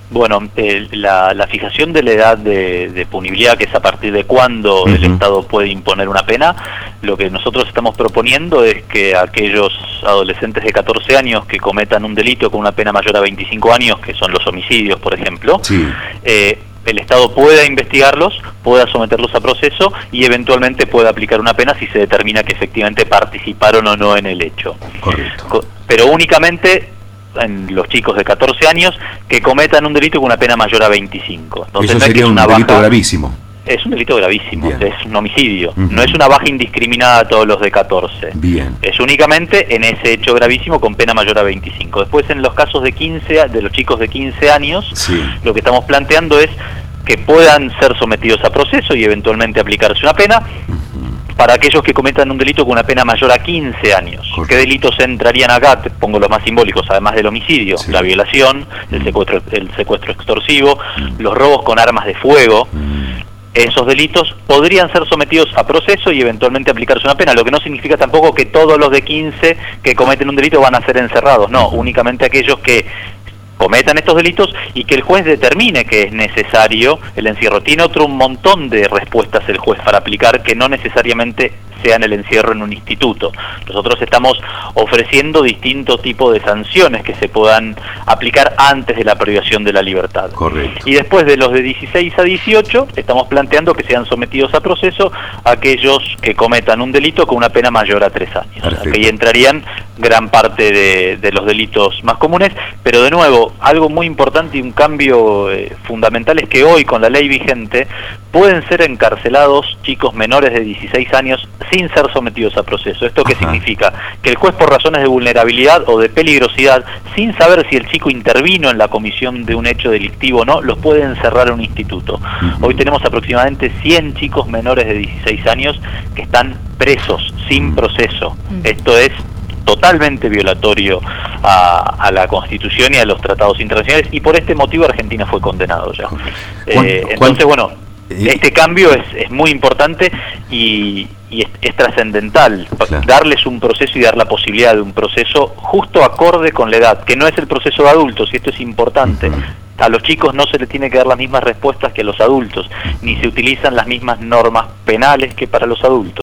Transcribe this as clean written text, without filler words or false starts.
Bueno, la fijación de la edad de punibilidad, que es a partir de cuándo el Estado puede imponer una pena, lo que nosotros estamos proponiendo es que aquellos adolescentes de 14 años que cometan un delito con una pena mayor a 25 años, que son los homicidios, por ejemplo, el Estado pueda investigarlos, pueda someterlos a proceso y eventualmente pueda aplicar una pena si se determina que efectivamente participaron o no en el hecho. Correcto. Pero únicamente en los chicos de 14 años que cometan un delito con una pena mayor a 25. Entonces, eso no sería es un delito gravísimo. Es un delito gravísimo, Bien. es un homicidio, no es una baja indiscriminada a todos los de 14. Bien. Es únicamente en ese hecho gravísimo con pena mayor a 25. Después, en los casos de los chicos de 15 años, lo que estamos planteando es que puedan ser sometidos a proceso y eventualmente aplicarse una pena para aquellos que cometan un delito con una pena mayor a 15 años. Correcto. ¿Qué delitos entrarían acá? Te pongo los más simbólicos, además del homicidio: la violación, el secuestro extorsivo, los robos con armas de fuego. Esos delitos podrían ser sometidos a proceso y eventualmente aplicarse una pena, lo que no significa tampoco que todos los de 15 que cometen un delito van a ser encerrados, no, únicamente aquellos que cometan estos delitos y que el juez determine que es necesario el encierro. Tiene un montón de respuestas el juez para aplicar, que no necesariamente sean el encierro en un instituto. Nosotros estamos ofreciendo distintos tipos de sanciones que se puedan aplicar antes de la privación de la libertad. Correcto. Y después de los de 16 a 18, estamos planteando que sean sometidos a proceso aquellos que cometan un delito con una pena mayor a 3 años. Perfecto. Ahí entrarían gran parte de los delitos más comunes, pero de nuevo, algo muy importante y un cambio fundamental es que hoy, con la ley vigente, pueden ser encarcelados chicos menores de 16 años sin ser sometidos a proceso. ¿Esto qué significa? Que el juez, por razones de vulnerabilidad o de peligrosidad, sin saber si el chico intervino en la comisión de un hecho delictivo o no, los puede encerrar en un instituto. Hoy tenemos aproximadamente 100 chicos menores de 16 años que están presos sin proceso. Esto es totalmente violatorio a la Constitución y a los tratados internacionales, y por este motivo Argentina fue condenado ya. Entonces, bueno, este cambio es muy importante y es trascendental, darles un proceso y dar la posibilidad de un proceso justo acorde con la edad, que no es el proceso de adultos, y esto es importante. A los chicos no se les tiene que dar las mismas respuestas que a los adultos, ni se utilizan las mismas normas penales que para los adultos.